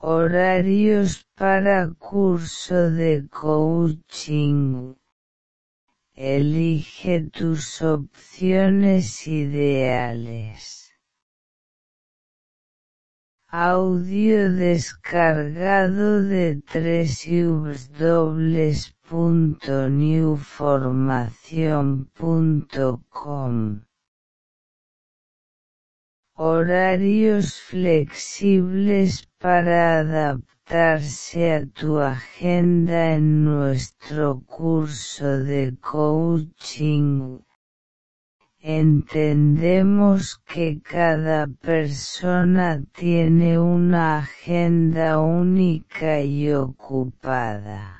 Horarios para curso de coaching. Elige tus opciones ideales. Audio descargado de www.newformacion.com. Horarios flexibles para adaptarse a tu agenda en nuestro curso de coaching. Entendemos que cada persona tiene una agenda única y ocupada.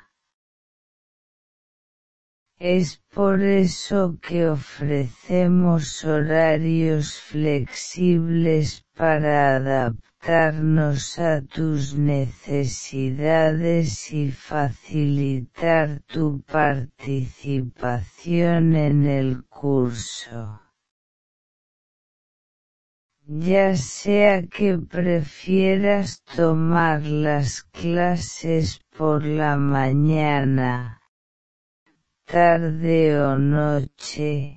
Es por eso que ofrecemos horarios flexibles para adaptarnos a tus necesidades y facilitar tu participación en el curso. Ya sea que prefieras tomar las clases por la mañana, tarde o noche,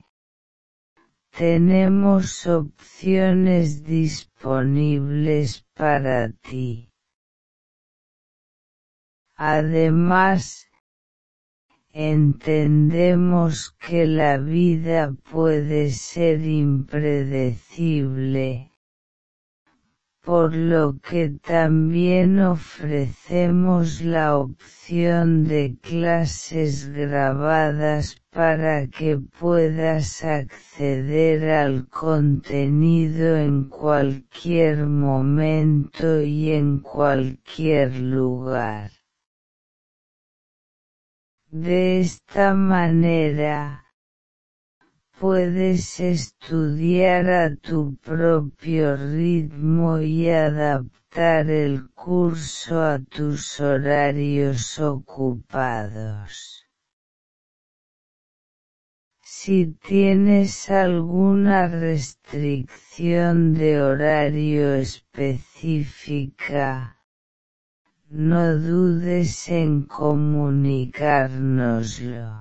tenemos opciones disponibles para ti. Además, entendemos que la vida puede ser impredecible, por lo que también ofrecemos la opción de clases grabadas para que puedas acceder al contenido en cualquier momento y en cualquier lugar. De esta manera, puedes estudiar a tu propio ritmo y adaptar el curso a tus horarios ocupados. Si tienes alguna restricción de horario específica, no dudes en comunicárnoslo.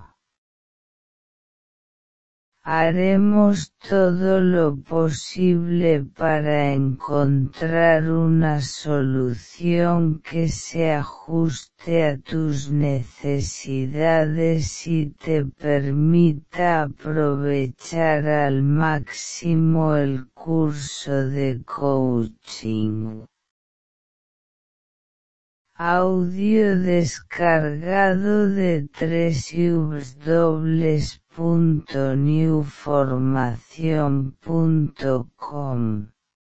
Haremos todo lo posible para encontrar una solución que se ajuste a tus necesidades y te permita aprovechar al máximo el curso de coaching. Audio descargado de www.newformacion.com.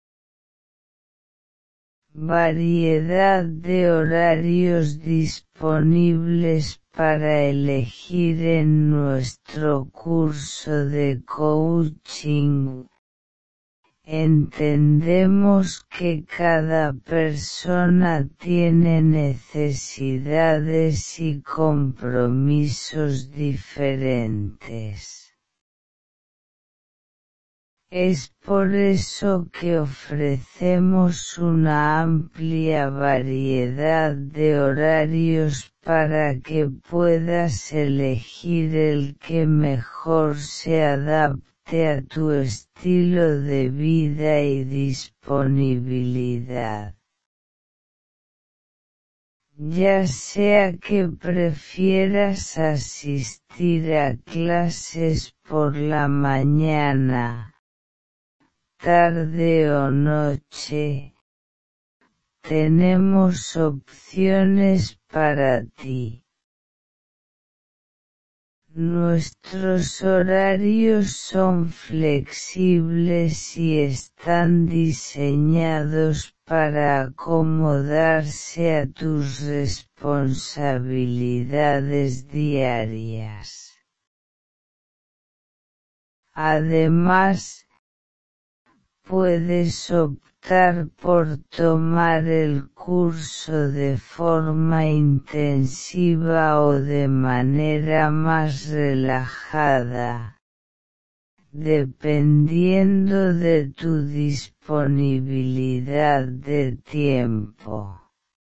Variedad de horarios disponibles para elegir en nuestro curso de coaching. Entendemos que cada persona tiene necesidades y compromisos diferentes. Es por eso que ofrecemos una amplia variedad de horarios para que puedas elegir el que mejor se adapte a tu estilo de vida y disponibilidad. Ya sea que prefieras asistir a clases por la mañana, tarde o noche, tenemos opciones para ti. Nuestros horarios son flexibles y están diseñados para acomodarse a tus responsabilidades diarias. Además, puedes optar por tomar el curso de forma intensiva o de manera más relajada, dependiendo de tu disponibilidad de tiempo.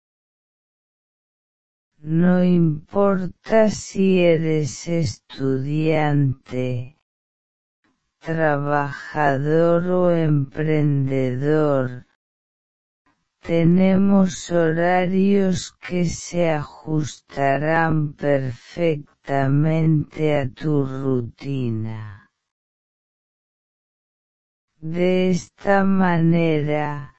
No importa si eres estudiante, trabajador o emprendedor, tenemos horarios que se ajustarán perfectamente a tu rutina. De esta manera,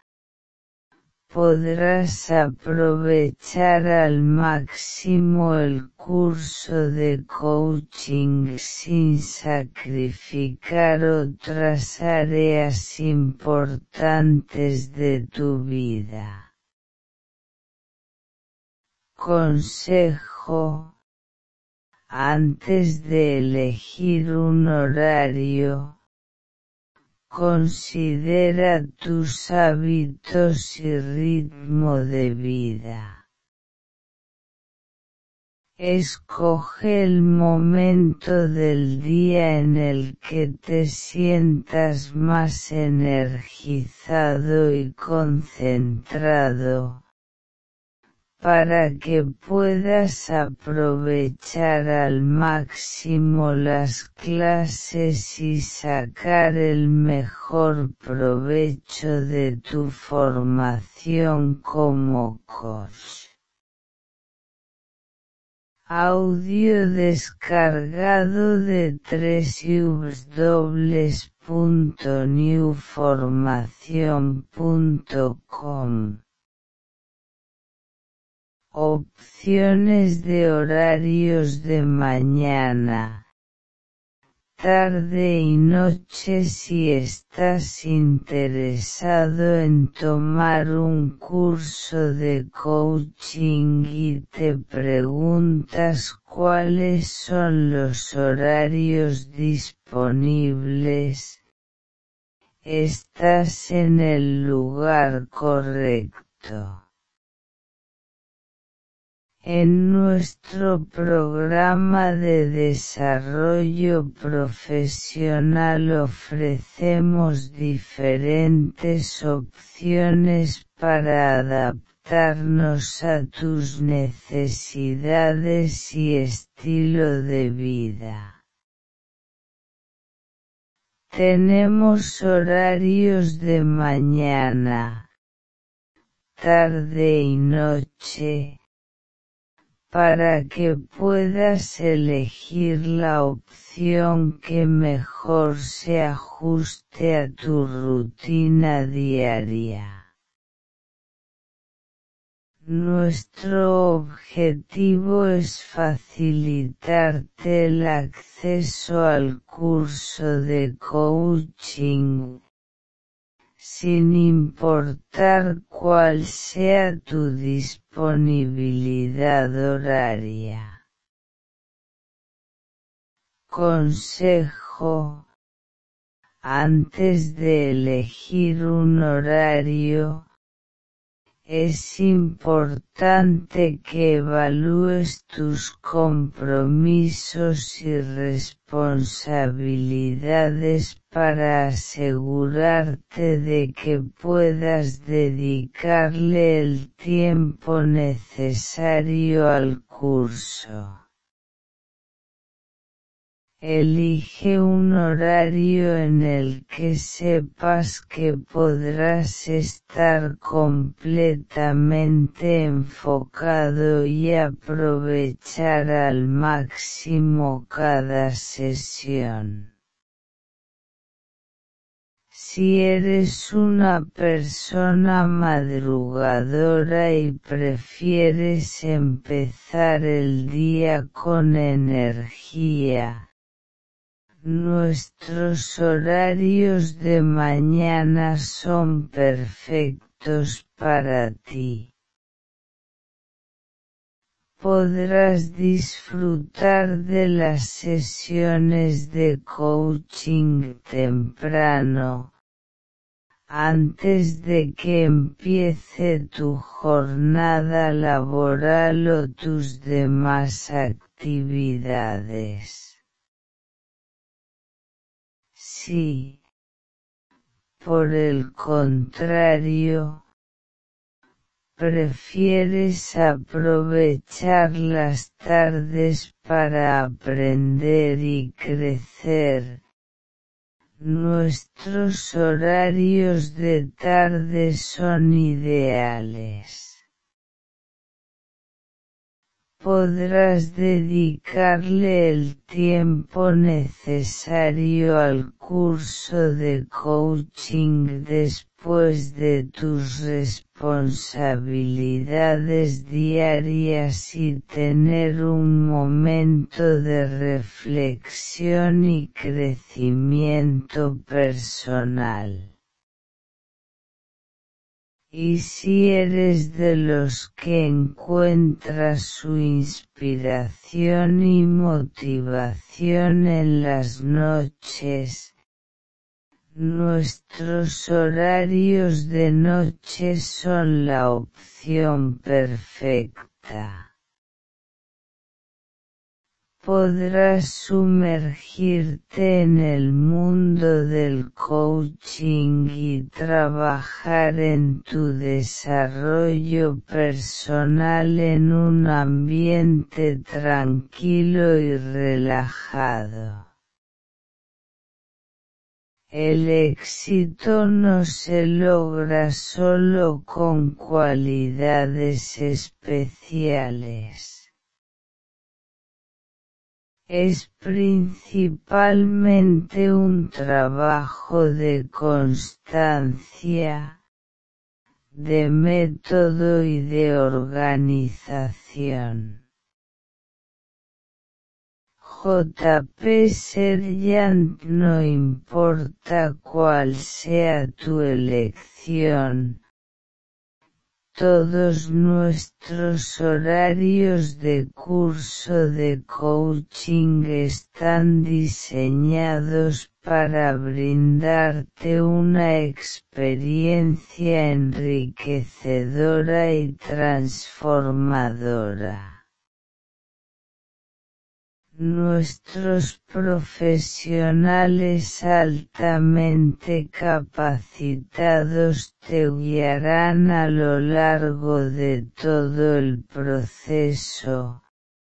podrás aprovechar al máximo el curso de coaching sin sacrificar otras áreas importantes de tu vida. Consejo: antes de elegir un horario, considera tus hábitos y ritmo de vida. Escoge el momento del día en el que te sientas más energizado y concentrado, para que puedas aprovechar al máximo las clases y sacar el mejor provecho de tu formación como coach. Audio descargado de www.newformacion.com. Opciones de horarios de mañana, tarde y noche. Si estás interesado en tomar un curso de coaching y te preguntas cuáles son los horarios disponibles, estás en el lugar correcto. En nuestro programa de desarrollo profesional ofrecemos diferentes opciones para adaptarnos a tus necesidades y estilo de vida. Tenemos horarios de mañana, tarde y noche, para que puedas elegir la opción que mejor se ajuste a tu rutina diaria. Nuestro objetivo es facilitarte el acceso al curso de coaching, sin importar cuál sea tu disponibilidad horaria. Consejo: antes de elegir un horario, es importante que evalúes tus compromisos y responsabilidades para asegurarte de que puedas dedicarle el tiempo necesario al curso. Elige un horario en el que sepas que podrás estar completamente enfocado y aprovechar al máximo cada sesión. Si eres una persona madrugadora y prefieres empezar el día con energía, nuestros horarios de mañana son perfectos para ti. Podrás disfrutar de las sesiones de coaching temprano, antes de que empiece tu jornada laboral o tus demás actividades. Si, por el contrario, prefieres aprovechar las tardes para aprender y crecer. Nuestros horarios de tarde son ideales. Podrás dedicarle el tiempo necesario al curso de coaching después de tus responsabilidades diarias y tener un momento de reflexión y crecimiento personal. Y si eres de los que encuentra su inspiración y motivación en las noches, nuestros horarios de noche son la opción perfecta. Podrás sumergirte en el mundo del coaching y trabajar en tu desarrollo personal en un ambiente tranquilo y relajado. El éxito no se logra solo con cualidades especiales. Es principalmente un trabajo de constancia, de método y de organización. J.P. Serjant. No importa cuál sea tu elección, todos nuestros horarios de curso de coaching están diseñados para brindarte una experiencia enriquecedora y transformadora. Nuestros profesionales altamente capacitados te guiarán a lo largo de todo el proceso,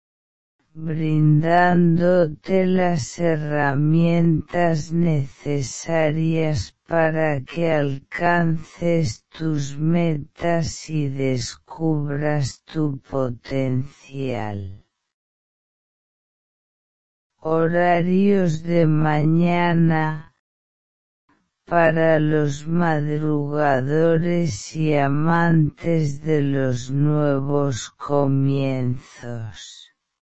brindándote las herramientas necesarias para que alcances tus metas y descubras tu potencial. Horarios de mañana. Para los madrugadores y amantes de los nuevos comienzos.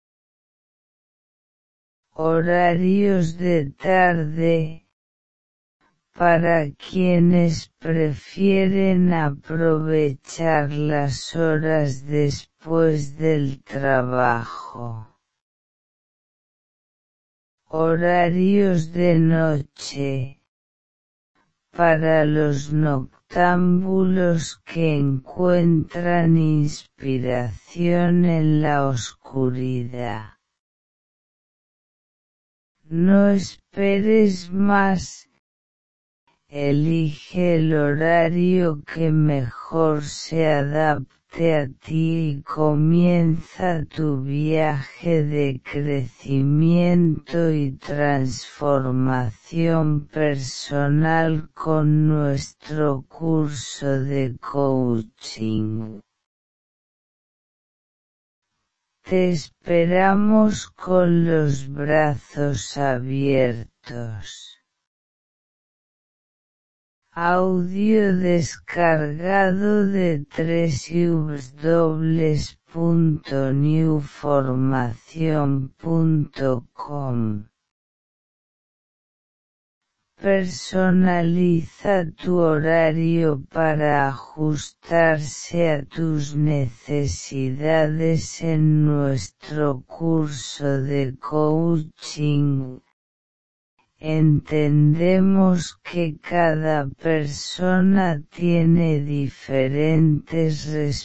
Horarios de tarde. Para quienes prefieren aprovechar las horas después del trabajo. Horarios de noche. Para los noctámbulos que encuentran inspiración en la oscuridad. No esperes más. Elige el horario que mejor se adapte a ti y comienza tu viaje de crecimiento y transformación personal con nuestro curso de coaching. Te esperamos con los brazos abiertos. Audio descargado de www.newformacion.com. Personaliza tu horario para ajustarse a tus necesidades en nuestro curso de coaching. Entendemos que cada persona tiene diferentes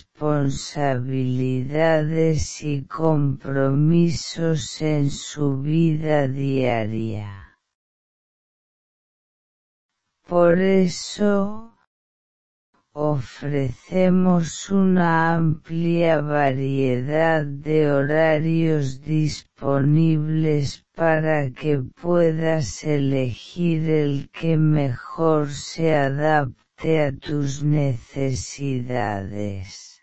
responsabilidades y compromisos en su vida diaria. Por eso, Ofrecemos una amplia variedad de horarios disponibles para que puedas elegir el que mejor se adapte a tus necesidades.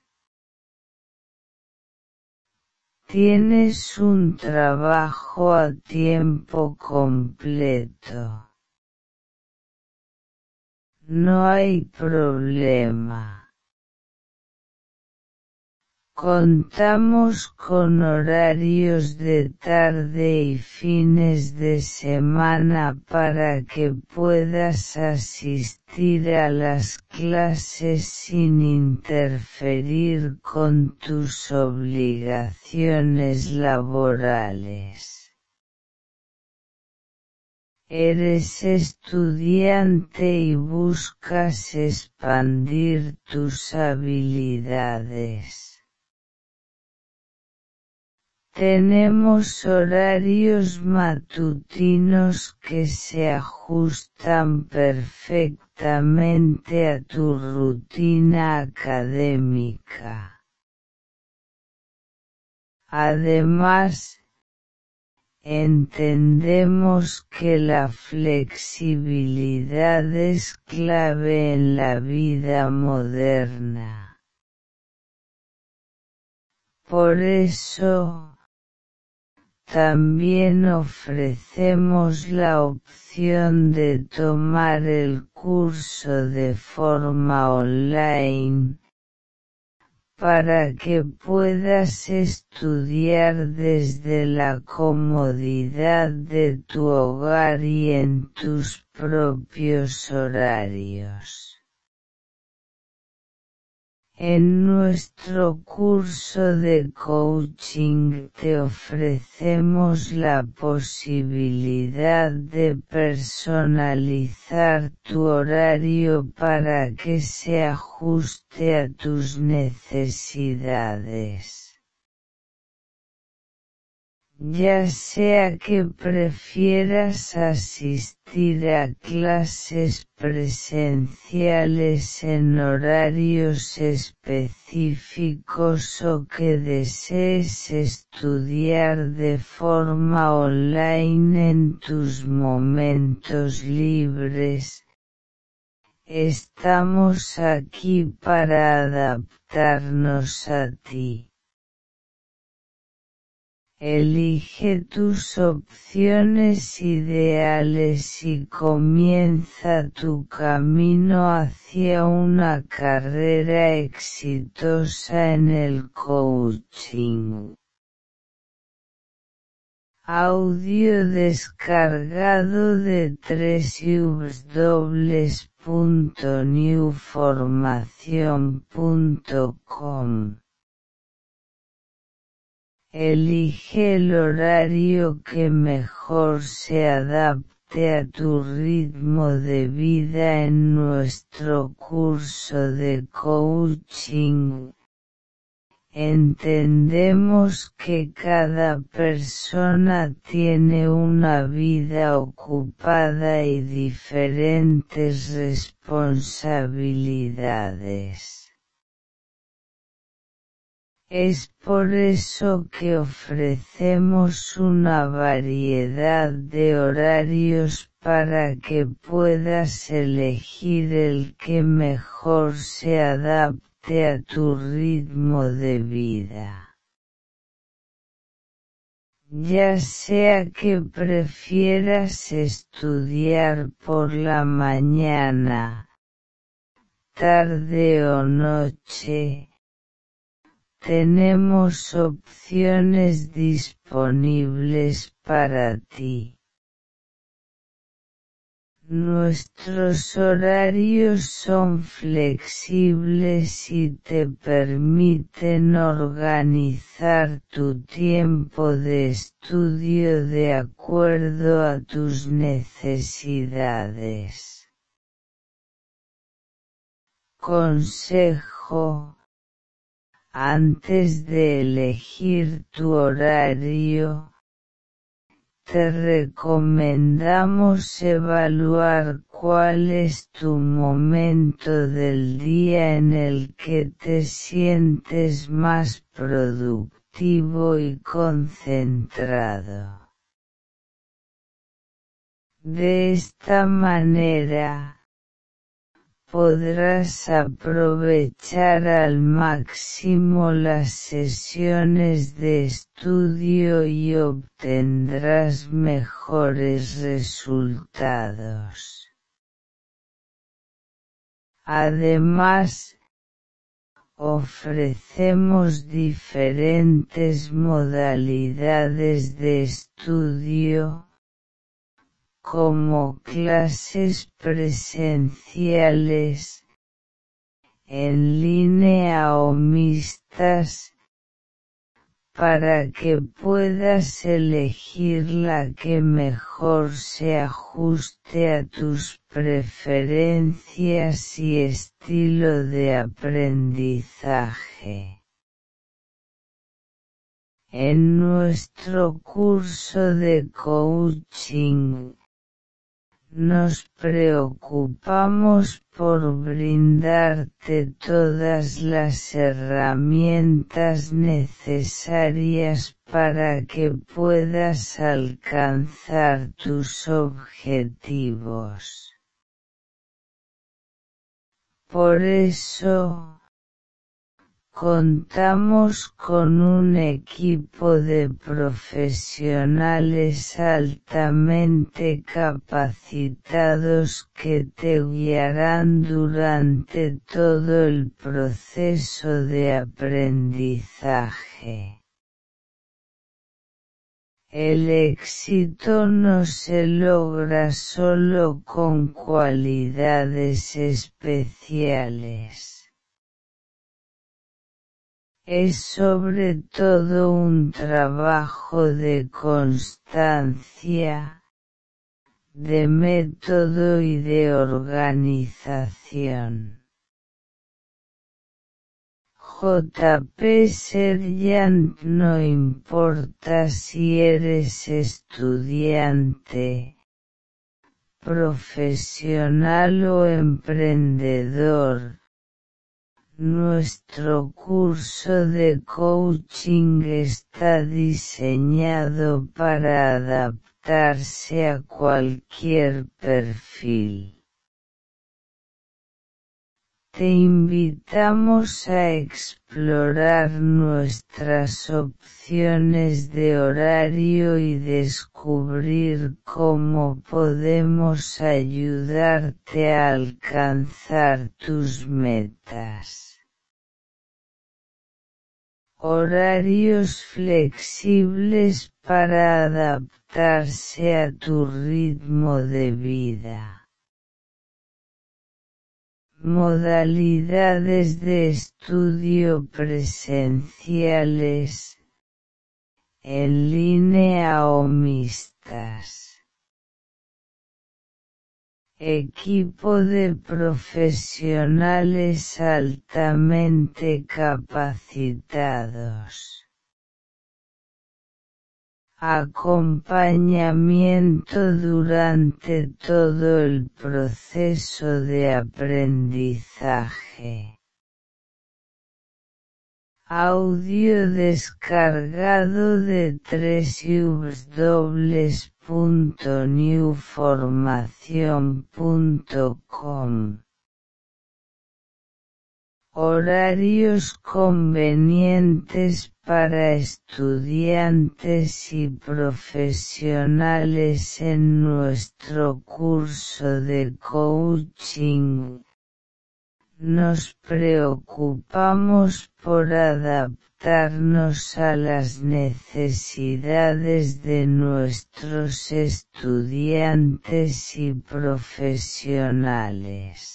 ¿Tienes un trabajo a tiempo completo? No hay problema. Contamos con horarios de tarde y fines de semana para que puedas asistir a las clases sin interferir con tus obligaciones laborales. Eres estudiante y buscas expandir tus habilidades. Tenemos horarios matutinos que se ajustan perfectamente a tu rutina académica. Además, entendemos que la flexibilidad es clave en la vida moderna. Por eso, también ofrecemos la opción de tomar el curso de forma online, para que puedas estudiar desde la comodidad de tu hogar y en tus propios horarios. En nuestro curso de coaching te ofrecemos la posibilidad de personalizar tu horario para que se ajuste a tus necesidades. Ya sea que prefieras asistir a clases presenciales en horarios específicos o que desees estudiar de forma online en tus momentos libres, estamos aquí para adaptarnos a ti. Elige tus opciones ideales y comienza tu camino hacia una carrera exitosa en el coaching. Audio descargado de www.newformacion.com. Elige el horario que mejor se adapte a tu ritmo de vida en nuestro curso de coaching. Entendemos que cada persona tiene una vida ocupada y diferentes responsabilidades. Es por eso que ofrecemos una variedad de horarios para que puedas elegir el que mejor se adapte a tu ritmo de vida. Ya sea que prefieras estudiar por la mañana, tarde o noche, tenemos opciones disponibles para ti. Nuestros horarios son flexibles y te permiten organizar tu tiempo de estudio de acuerdo a tus necesidades. Consejo: antes de elegir tu horario, te recomendamos evaluar cuál es tu momento del día en el que te sientes más productivo y concentrado. De esta manera, podrás aprovechar al máximo las sesiones de estudio y obtendrás mejores resultados. Además, ofrecemos diferentes modalidades de estudio, como clases presenciales, en línea o mixtas, para que puedas elegir la que mejor se ajuste a tus preferencias y estilo de aprendizaje. En nuestro curso de coaching, nos preocupamos por brindarte todas las herramientas necesarias para que puedas alcanzar tus objetivos. Por eso, contamos con un equipo de profesionales altamente capacitados que te guiarán durante todo el proceso de aprendizaje. El éxito no se logra solo con cualidades especiales. Es sobre todo un trabajo de constancia, de método y de organización. J.P. Serjant, no importa si eres estudiante, profesional o emprendedor, nuestro curso de coaching está diseñado para adaptarse a cualquier perfil. Te invitamos a explorar nuestras opciones de horario y descubrir cómo podemos ayudarte a alcanzar tus metas. Horarios flexibles para adaptarse a tu ritmo de vida. Modalidades de estudio presenciales, en línea o mixtas. Equipo de profesionales altamente capacitados. Acompañamiento durante todo el proceso de aprendizaje. Audio descargado de www.newformacion.com. Horarios convenientes para estudiantes y profesionales en nuestro curso de coaching. Nos preocupamos por adaptarnos a las necesidades de nuestros estudiantes y profesionales.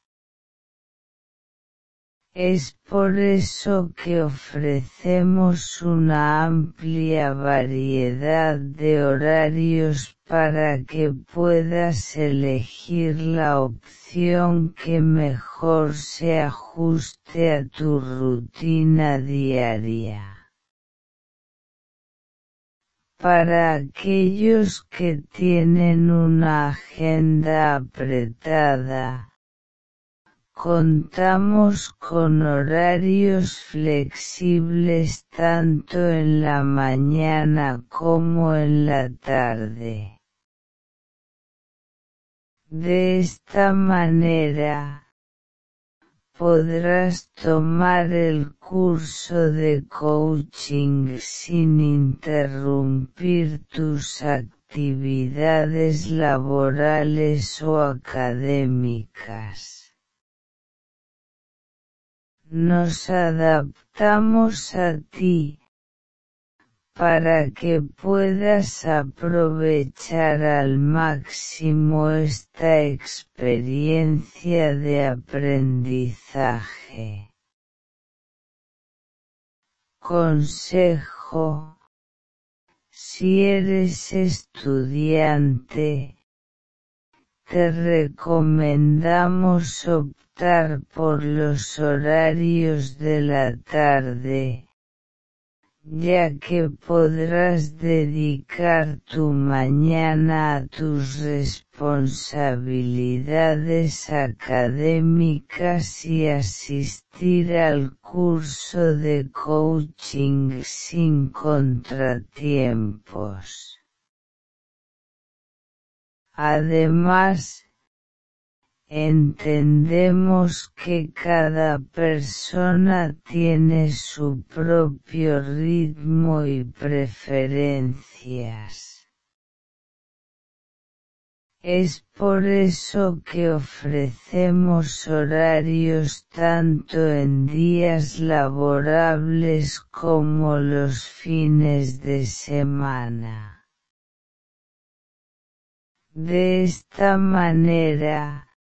Es por eso que ofrecemos una amplia variedad de horarios para que puedas elegir la opción que mejor se ajuste a tu rutina diaria. Para aquellos que tienen una agenda apretada, contamos con horarios flexibles tanto en la mañana como en la tarde. De esta manera, podrás tomar el curso de coaching sin interrumpir tus actividades laborales o académicas. Nos adaptamos a ti, para que puedas aprovechar al máximo esta experiencia de aprendizaje. Consejo: si eres estudiante, te recomendamos optar por los horarios de la tarde, ya que podrás dedicar tu mañana a tus responsabilidades académicas y asistir al curso de coaching sin contratiempos. Además, entendemos que cada persona tiene su propio ritmo y preferencias. Es por eso que ofrecemos horarios tanto en días laborables como los fines de semana. De esta manera,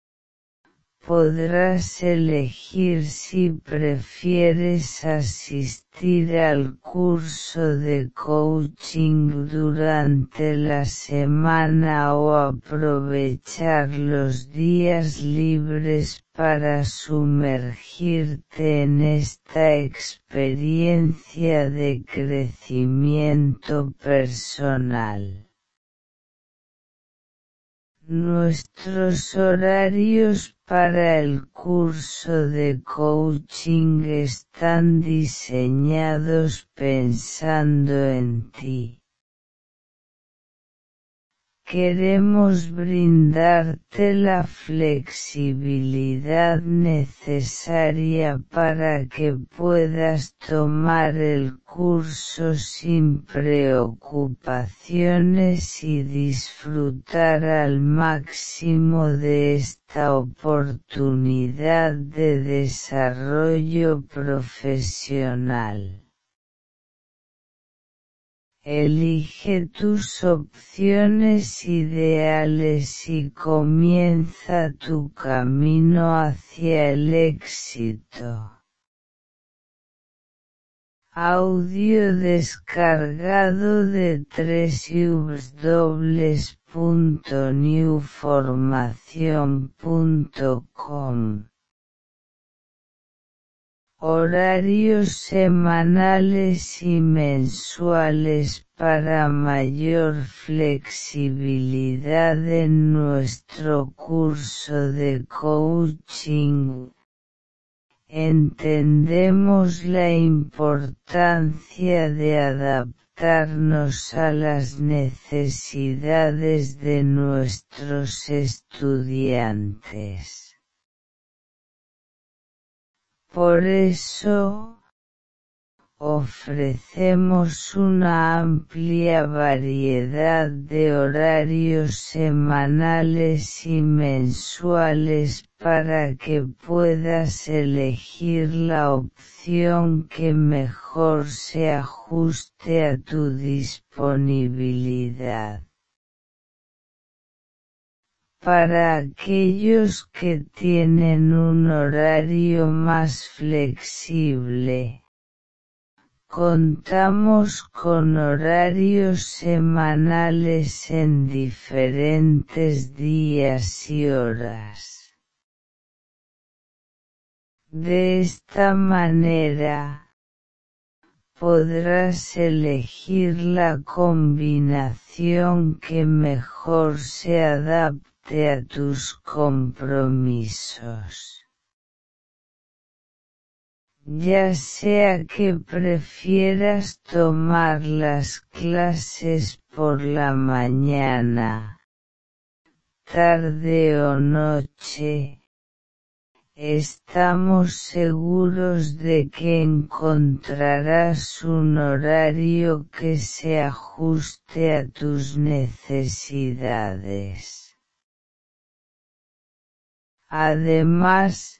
podrás elegir si prefieres asistir al curso de coaching durante la semana o aprovechar los días libres para sumergirte en esta experiencia de crecimiento personal. Nuestros horarios para el curso de coaching están diseñados pensando en ti. Queremos brindarte la flexibilidad necesaria para que puedas tomar el curso sin preocupaciones y disfrutar al máximo de esta oportunidad de desarrollo profesional. Elige tus opciones ideales y comienza tu camino hacia el éxito. Audio descargado de www.newformacion.com. Horarios semanales y mensuales para mayor flexibilidad en nuestro curso de coaching. Entendemos la importancia de adaptarnos a las necesidades de nuestros estudiantes. Por eso, ofrecemos una amplia variedad de horarios semanales y mensuales para que puedas elegir la opción que mejor se ajuste a tu disponibilidad. Para aquellos que tienen un horario más flexible, contamos con horarios semanales en diferentes días y horas. De esta manera, podrás elegir la combinación que mejor se adapte a tus compromisos. Ya sea que prefieras tomar las clases por la mañana, tarde o noche, estamos seguros de que encontrarás un horario que se ajuste a tus necesidades. Además,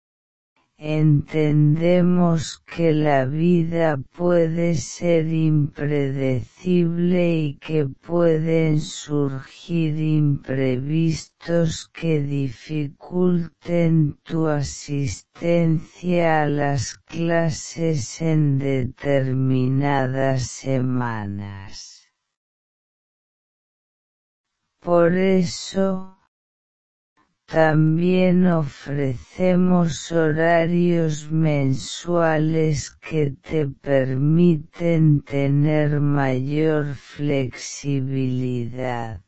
entendemos que la vida puede ser impredecible y que pueden surgir imprevistos que dificulten tu asistencia a las clases en determinadas semanas. Por eso, también ofrecemos horarios mensuales que te permiten tener mayor flexibilidad.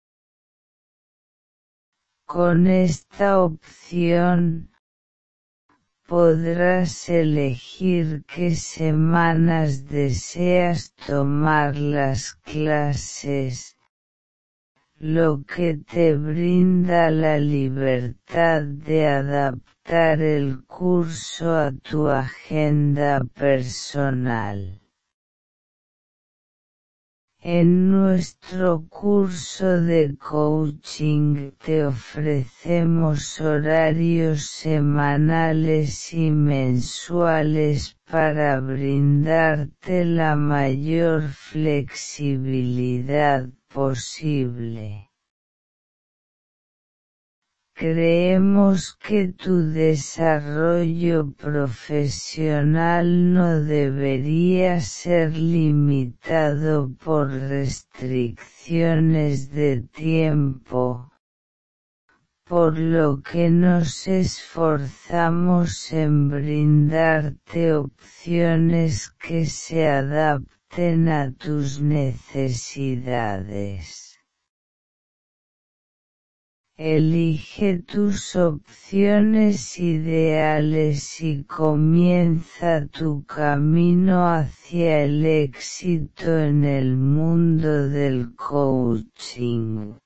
Con esta opción, podrás elegir qué semanas deseas tomar las clases, lo que te brinda la libertad de adaptar el curso a tu agenda personal. En nuestro curso de coaching te ofrecemos horarios semanales y mensuales para brindarte la mayor flexibilidad posible. Creemos que tu desarrollo profesional no debería ser limitado por restricciones de tiempo, por lo que nos esforzamos en brindarte opciones que se adapten a tus necesidades. Elige tus opciones ideales y comienza tu camino hacia el éxito en el mundo del coaching.